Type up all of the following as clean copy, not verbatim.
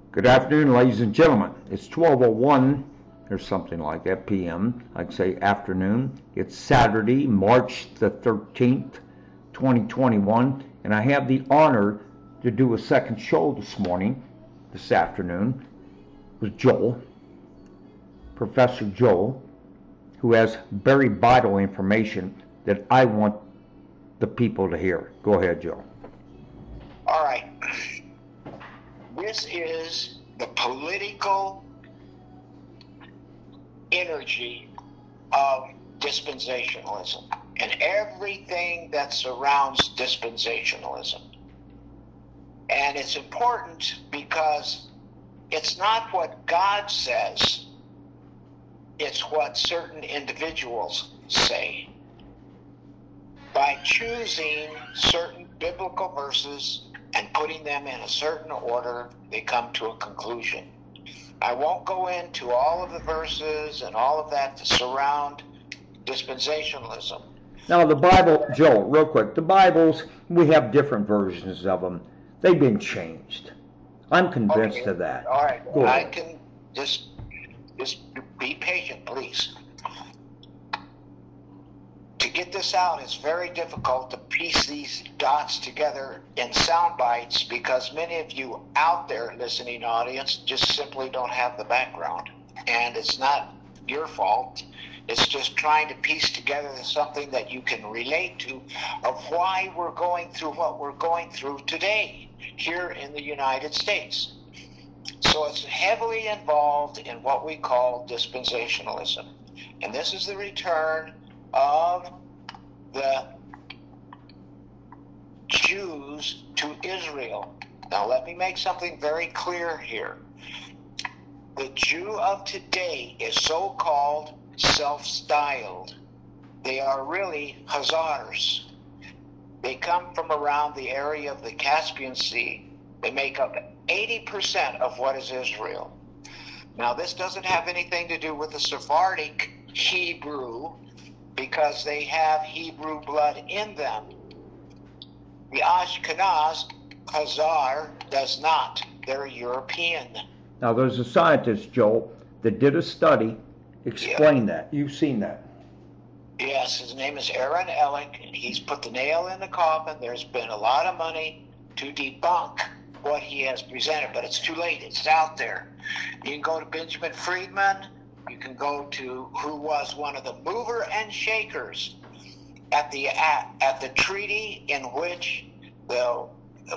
Good afternoon, ladies and gentlemen. It's 12:01 or something like that, p.m. I'd say afternoon. It's Saturday, March the 13th, 2021, and I have the honor to do a second show this afternoon, with Joel, Professor Joel, who has very vital information that I want the people to hear. Go ahead, Joel. All right. This is the political energy of dispensationalism and everything that surrounds dispensationalism. And it's important because it's not what God says, it's what certain individuals say. By choosing certain biblical verses and putting them in a certain order, they come to a conclusion. I won't go into all of the verses and all of that to surround dispensationalism. Now the Bible, Joel, real quick, the Bibles, we have different versions of them. They've been changed. I'm convinced of that. All right. Go I ahead. can just be patient, please. To get this out, it's very difficult to piece these dots together in sound bites because many of you out there, listening audience, just simply don't have the background. And it's not your fault. It's just trying to piece together something that you can relate to of why we're going through what we're going through today here in the United States. So it's heavily involved in what we call dispensationalism. And this is the return of the Jews to Israel. Now let me make something very clear here. The Jew of today is so-called self-styled. They are really Khazars. They come from around the area of the Caspian Sea. They make up 80% of what is Israel. Now this doesn't have anything to do with the Sephardic Hebrew, because they have Hebrew blood in them. The Ashkenaz Khazar does not. They're European. Now there's a scientist, Joel, that did a study. Explain that. You've seen that. Yes, his name is Aaron Ellick, and he's put the nail in the coffin. There's been a lot of money to debunk what he has presented, but it's too late. It's out there. You can go to Benjamin Friedman. You can go to who was one of the mover and shakers at the treaty in which the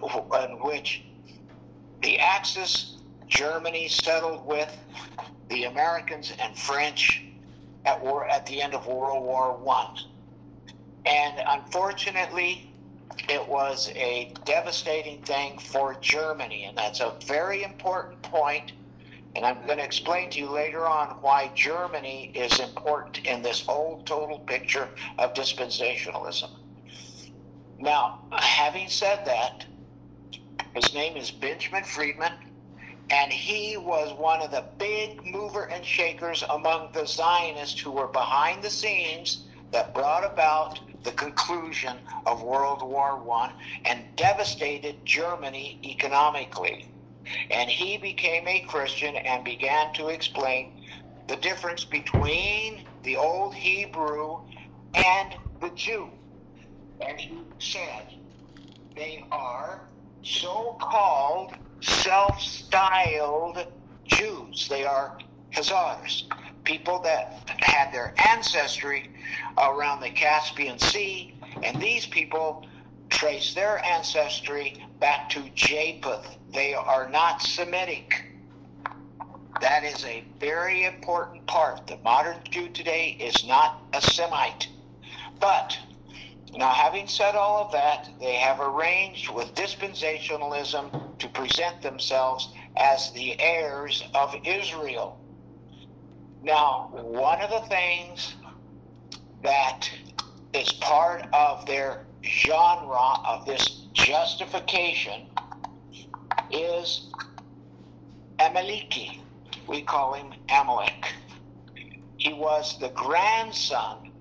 Axis Germany settled with the Americans and French at the end of World War I. And unfortunately, it was a devastating thing for Germany, and that's a very important point. And I'm going to explain to you later on why Germany is important in this whole total picture of dispensationalism. Now, having said that, his name is Benjamin Friedman, and he was one of the big mover and shakers among the Zionists who were behind the scenes that brought about the conclusion of World War I and devastated Germany economically. And he became a Christian and began to explain the difference between the old Hebrew and the Jew. And he said they are so-called self-styled Jews. They are Khazars, people that had their ancestry around the Caspian Sea, and these people trace their ancestry back to Japheth. They are not Semitic. That is a very important part. The modern Jew today is not a Semite. But now, having said all of that, they have arranged with dispensationalism to present themselves as the heirs of Israel. Now, one of the things that is part of their genre of this justification is Amaleki. We call him Amalek. He was the grandson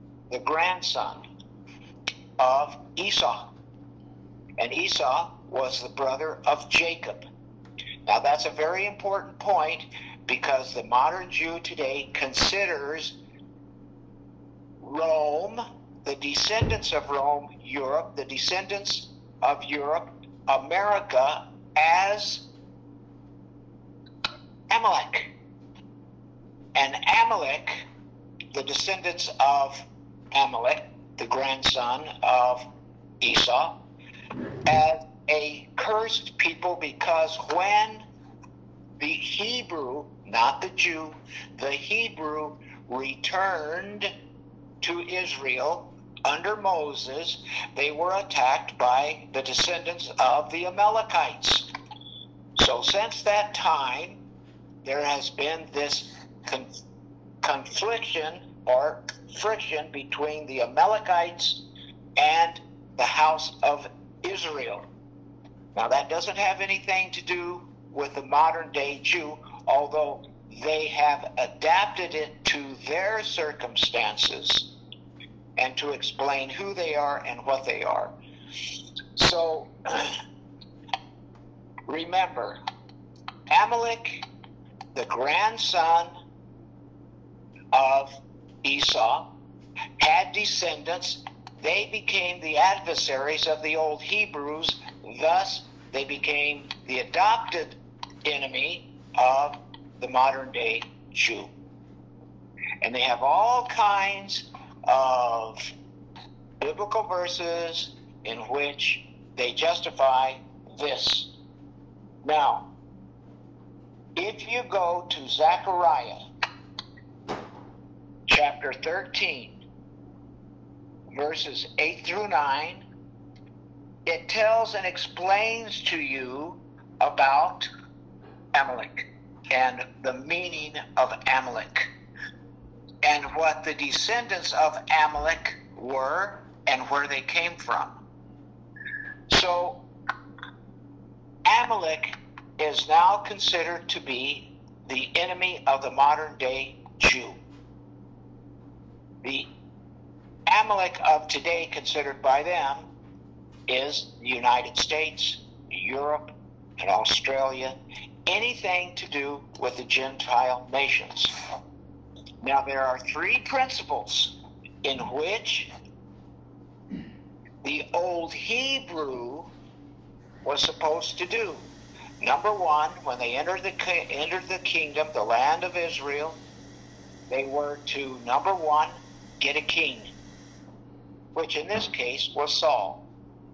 of Esau. And Esau was the brother of Jacob. Now that's a very important point, because the modern Jew today considers Rome, the descendants of Rome, Europe, the descendants of Europe, America, as Amalek. And Amalek, the descendants of Amalek, the grandson of Esau, as a cursed people, because when the Hebrew, not the Jew, the Hebrew returned to Israel under Moses, they were attacked by the descendants of the Amalekites. So since that time, there has been this confliction or friction between the Amalekites and the house of Israel. Now that doesn't have anything to do with the modern day Jew, although they have adapted it to their circumstances and to explain who they are and what they are. So remember, Amalek, the grandson of Esau, had descendants. They became the adversaries of the old Hebrews. Thus, they became the adopted enemy of the modern day Jew. And they have all kinds of biblical verses in which they justify this. Now, if you go to Zechariah chapter 13, verses 8 through 9, it tells and explains to you about Amalek and the meaning of Amalek and what the descendants of Amalek were and where they came from. So Amalek is now considered to be the enemy of the modern day Jew. The Amalek of today, considered by them, is the United States, Europe, and Australia, anything to do with the Gentile nations. Now, there are three principles in which the old Hebrew was supposed to do. Number one, when they entered the kingdom, the land of Israel, they were to, number one, get a king, which in this case was Saul.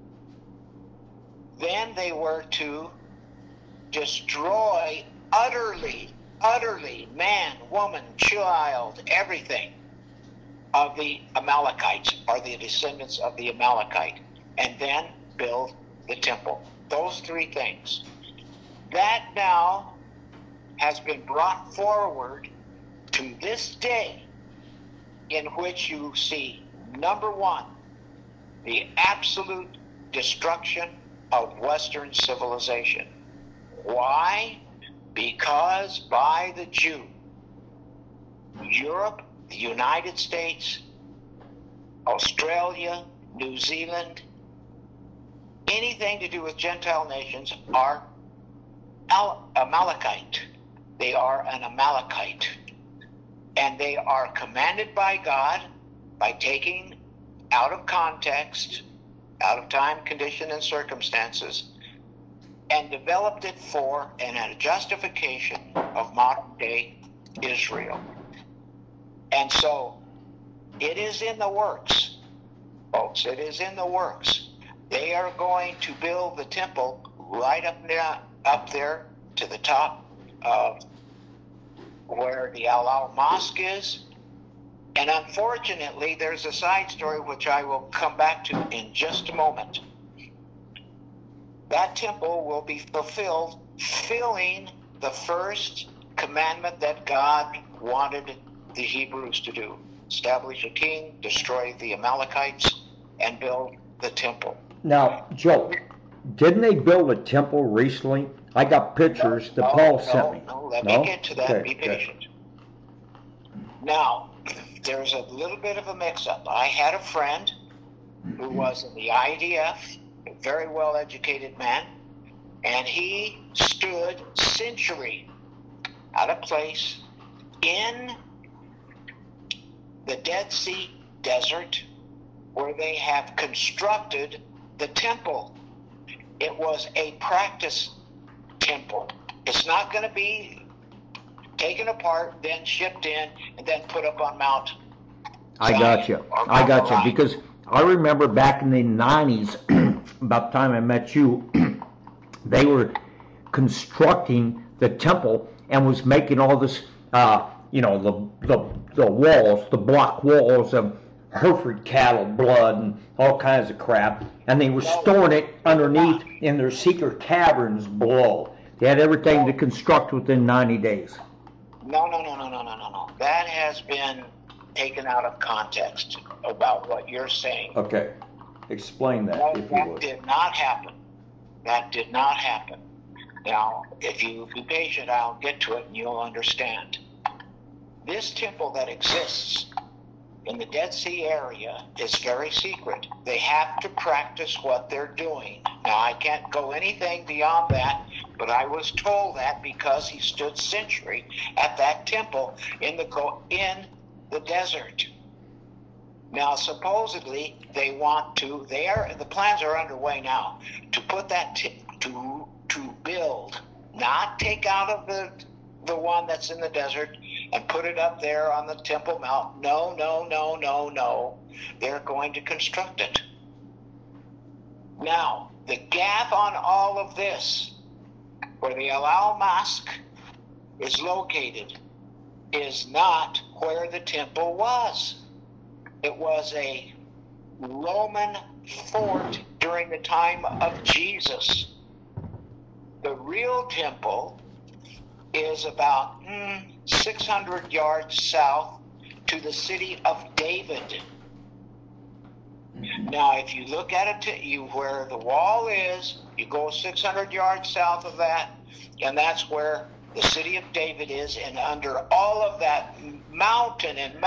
Then they were to destroy utterly, man, woman, child, everything of the Amalekites, or the descendants of the Amalekite, and then build the temple. Those three things. That now has been brought forward to this day, in which you see, number one, the absolute destruction of Western civilization. Why? Because by the Jew, Europe, the United States, Australia, New Zealand, anything to do with Gentile nations are Amalekite. They are an Amalekite. And they are commanded by God by taking out of context, out of time, condition, and circumstances, and developed it for a justification of modern day Israel. And so it is in the works, folks. It is in the works. They are going to build the temple right up there to the top of where the Al Mosque is. And unfortunately, there's a side story which I will come back to in just a moment. That temple will be filling the first commandment that God wanted the Hebrews to do: establish a king, destroy the Amalekites, and build the temple. Now, Joe, didn't they build a temple recently? I got pictures that Paul sent me. Let me get to that. Okay, be patient. Now, there's a little bit of a mix-up. I had a friend who was in the IDF, a very well-educated man, and he stood stood century out of place in the Dead Sea desert where they have constructed the temple. It was a practice temple. It's not going to be taken apart, then shipped in, and then put up on Mount I got you. I got you. Because I remember back in the 90s, about the time I met you, they were constructing the temple and was making all this, the walls, the block walls of Hereford cattle blood and all kinds of crap, and they were storing it underneath in their secret caverns below. They had everything to construct within 90 days. No. That has been taken out of context about what you're saying. Okay. Explain that, No, if you would. that did not happen. That did not happen. Now, if you be patient, I'll get to it and you'll understand. This temple that exists in the Dead Sea area is very secret. They have to practice what they're doing. Now, I can't go anything beyond that, but I was told that because he stood century at that temple in the desert. Now, supposedly, they want to, the plans are underway now, to put that, to build, not take out of the one that's in the desert and put it up there on the Temple Mount. No. They're going to construct it. Now, the gap on all of this, where the Al-Mosque is located, is not where the temple was. It was a Roman fort during the time of Jesus. The real temple is about 600 yards south to the city of David. Now, if you look at it, where the wall is, you go 600 yards south of that, and that's where the city of David is, and under all of that mountain and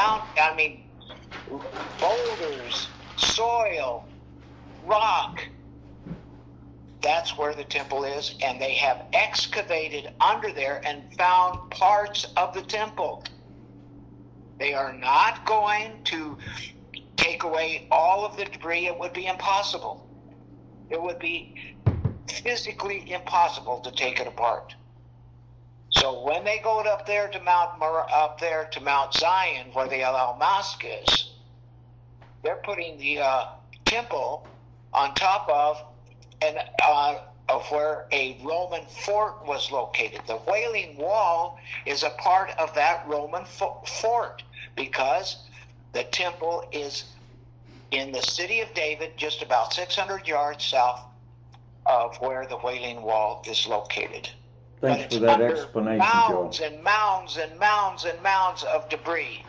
boulders, soil, rock, that's where the temple is, and they have excavated under there and found parts of the temple. They are not going to take away all of the debris. It would be impossible. It would be physically impossible to take it apart. So when they go up there to Mount Zion, where the Al-Mosque is, they're putting the temple on top of where a Roman fort was located. The Wailing Wall is a part of that Roman fort because the temple is in the city of David, just about 600 yards south of where the Wailing Wall is located. Thanks for that explanation, mounds Joe. and mounds and mounds and mounds of debris.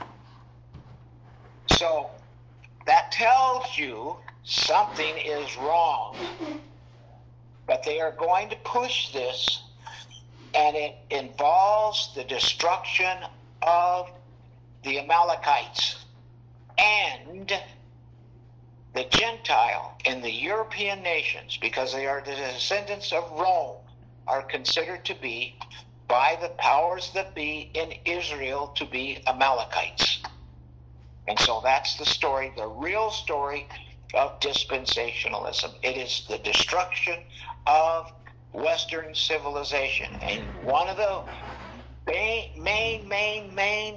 So that tells you something is wrong. But they are going to push this, and it involves the destruction of the Amalekites and the Gentile in the European nations, because they are the descendants of Rome, are considered to be, by the powers that be in Israel, to be Amalekites. And so that's the story, the real story of dispensationalism. It is the destruction of Western civilization. And one of the main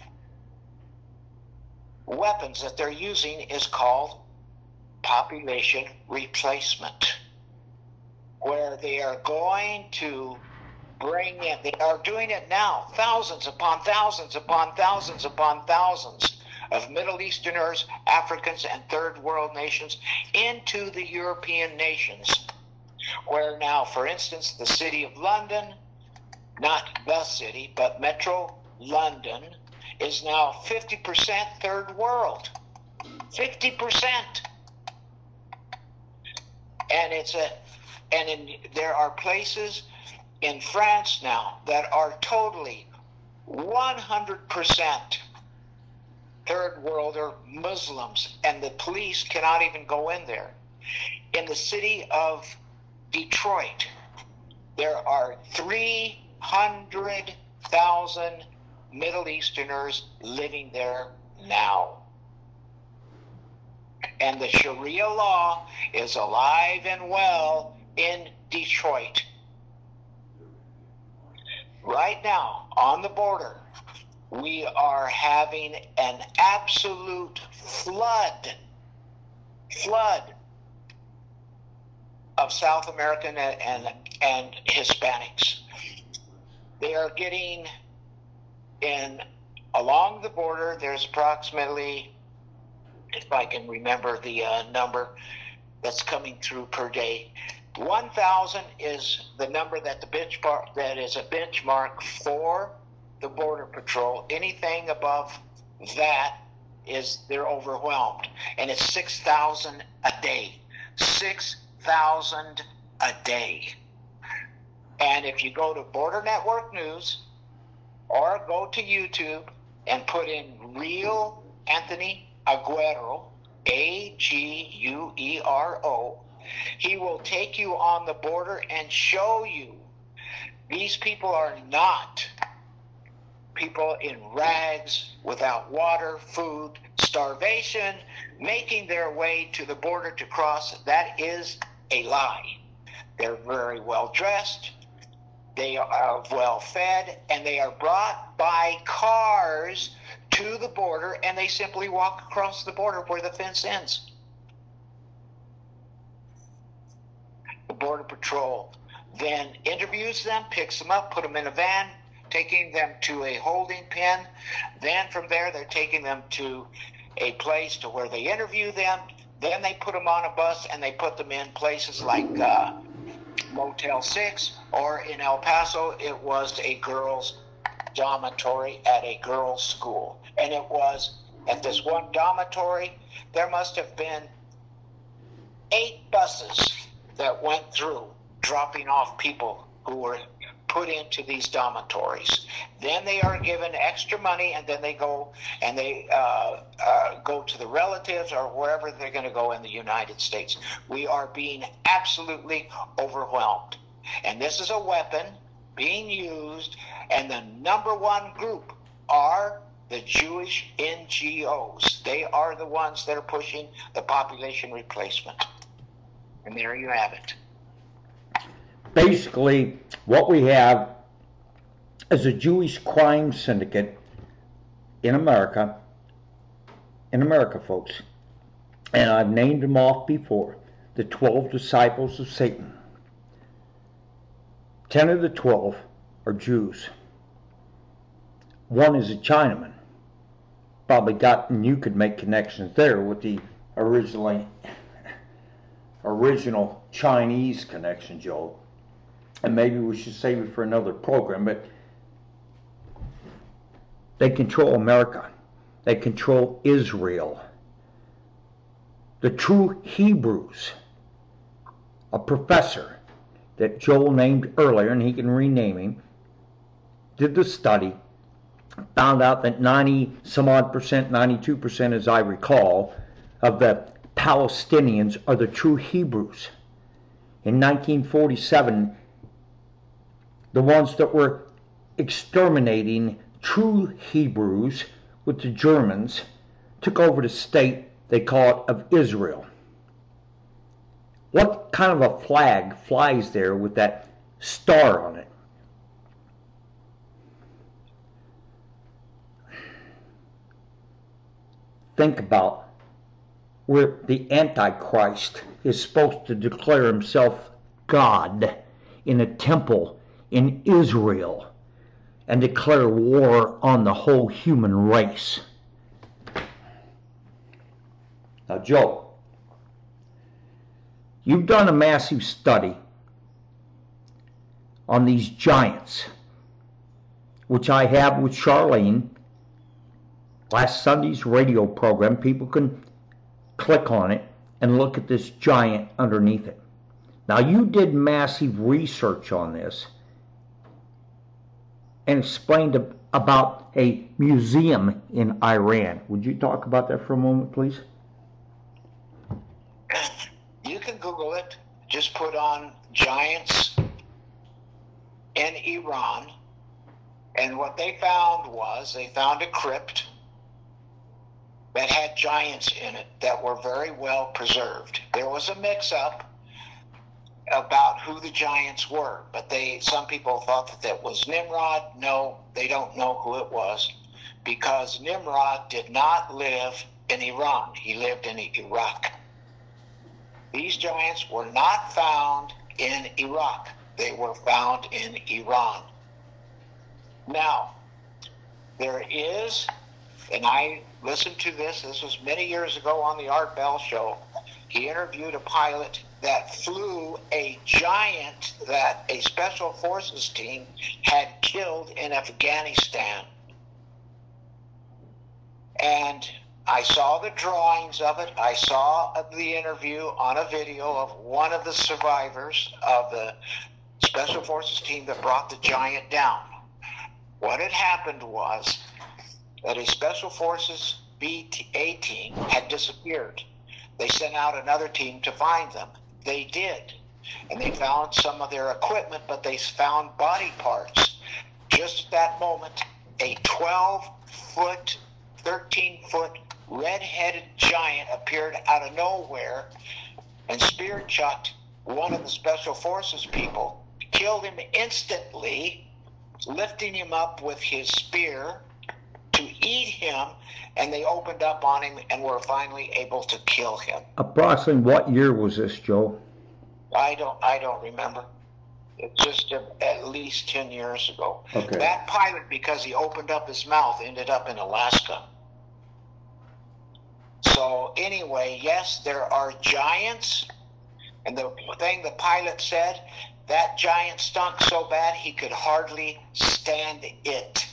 weapons that they're using is called population replacement, where they are going to bring in, they are doing it now, thousands upon thousands upon thousands upon thousands of Middle Easterners, Africans, and third world nations into the European nations, where now, for instance, the city of London, not the city, but Metro London, is now 50% third world. 50%. And there are places in France now that are totally 100% third world or Muslims, and the police cannot even go in there. In the city of Detroit, There are 300,000 Middle Easterners living there now. And the Sharia law is alive and well in Detroit. Right now, on the border, we are having an absolute flood of South American and Hispanics. They are getting along the border. There's approximately, if I can remember the number that's coming through per day, 1,000 is the number that is a benchmark for the Border Patrol. Anything above that they're overwhelmed, and it's 6,000 a day. 6,000 a day. And if you go to Border Network News or go to YouTube and put in Real Anthony Aguero, Aguero, he will take you on the border and show you these people are not people in rags, without water, food, starvation, making their way to the border to cross. That is a lie. They're very well dressed, they are well fed, and they are brought by cars to the border, and they simply walk across the border where the fence ends. The Border Patrol then interviews them, picks them up, put them in a van, taking them to a holding pen. Then from there, they're taking them to a place to where they interview them. Then they put them on a bus and they put them in places like Motel 6, or in El Paso, it was a girls' dormitory at a girls' school. And it was at this one dormitory, there must have been 8 buses that went through, dropping off people who were put into these dormitories. Then they are given extra money, and then they go and they go to the relatives or wherever they're going to go in the United States. We are being absolutely overwhelmed. And this is a weapon being used, and the number one group are the Jewish NGOs. They are the ones that are pushing the population replacement. And there you have it. Basically, what we have is a Jewish crime syndicate in America, folks. And I've named them off before, the 12 disciples of Satan. 10 of the 12 are Jews. One is a Chinaman. Probably and you could make connections there with the original Chinese connection, Joe. And maybe we should save it for another program, but they control America. They control Israel. The true Hebrews, a professor that Joel named earlier, and he can rename him, did the study, found out that 92% as I recall, of the Palestinians are the true Hebrews. In 1947, the ones that were exterminating true Hebrews with the Germans took over the state, they call it, of Israel. What kind of a flag flies there with that star on it? Think about where the Antichrist is supposed to declare himself God in a temple in Israel and declare war on the whole human race. Now, Joe, you've done a massive study on these giants, which I have with Charlene. Last Sunday's radio program, people can click on it and look at this giant underneath it. Now, you did massive research on this and explained about a museum in Iran. Would you talk about that for a moment, please? You can Google it. Just put on giants in Iran. And what they found was they found a crypt that had giants in it that were very well preserved. There was a mix-up about who the giants were, but some people thought that was Nimrod. No, they don't know who it was, because Nimrod did not live in Iran. He lived in Iraq. These giants were not found in Iraq. They were found in Iran. Now, there is, and I listened to this was many years ago on the Art Bell show. He interviewed a pilot that flew a giant that a special forces team had killed in Afghanistan. And I saw the drawings of it. I saw the interview on a video of one of the survivors of the special forces team that brought the giant down. What had happened was that a special forces A team had disappeared. They sent out another team to find them. They did. And they found some of their equipment, but they found body parts. Just at that moment, a 12-foot, 13-foot, red-headed giant appeared out of nowhere and spear-chucked one of the special forces people, killed him instantly, lifting him up with his spear to eat him, and they opened up on him and were finally able to kill him. Approximately what year was this, Joe? I don't remember. It's just at least 10 years ago. Okay. That pilot, because he opened up his mouth, ended up in Alaska. So anyway, yes, there are giants, and the thing the pilot said, that giant stunk so bad he could hardly stand it.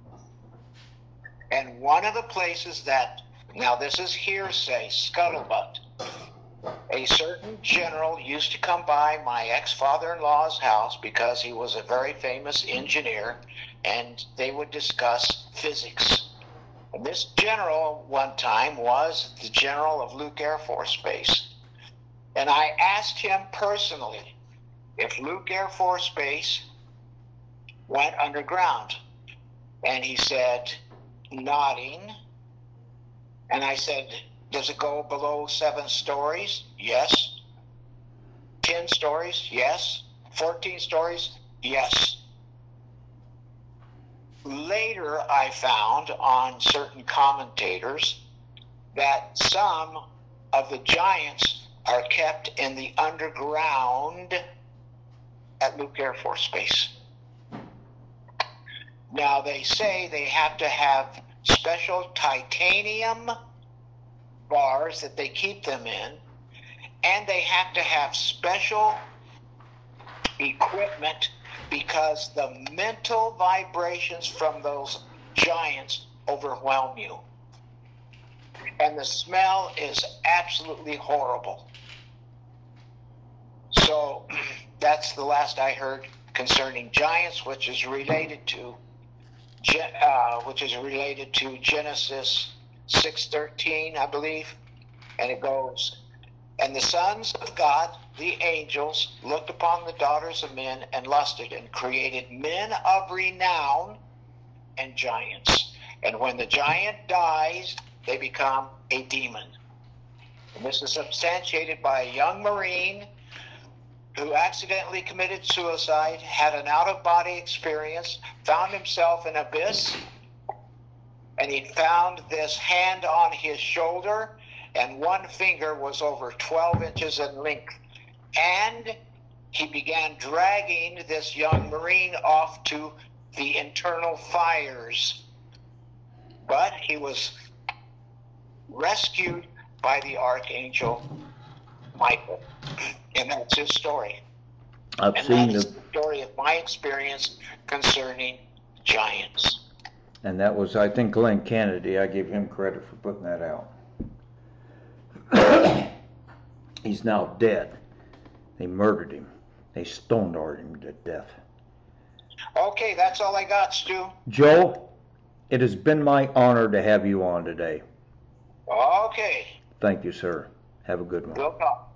And one of the places that, now this is hearsay, scuttlebutt, a certain general used to come by my ex-father-in-law's house because he was a very famous engineer, and they would discuss physics. And this general one time was the general of Luke Air Force Base. And I asked him personally if Luke Air Force Base went underground. And he said, nodding. And I said, does it go below 7 stories? Yes. 10 stories? Yes. 14 stories? Yes. Later, I found on certain commentators that some of the giants are kept in the underground at Luke Air Force Base. Now, they say they have to have special titanium bars that they keep them in, and they have to have special equipment because the mental vibrations from those giants overwhelm you. And the smell is absolutely horrible. So that's the last I heard concerning giants, which is related to Genesis 6:13, I believe. And it goes, and the sons of God, the angels, looked upon the daughters of men and lusted and created men of renown and giants. And when the giant dies, they become a demon. And this is substantiated by a young Marine who accidentally committed suicide, had an out-of-body experience, found himself in an abyss, and he found this hand on his shoulder, and one finger was over 12 inches in length. And he began dragging this young Marine off to the internal fires. But he was rescued by the Archangel Michael. And that's his story. I've seen the story of my experience concerning giants. And that was, I think, Glenn Kennedy. I give him credit for putting that out. He's now dead. They murdered him. They stoned him to death. Okay, that's all I got, Stu. Joe, it has been my honor to have you on today. Okay. Thank you, sir. Have a good one. We'll talk.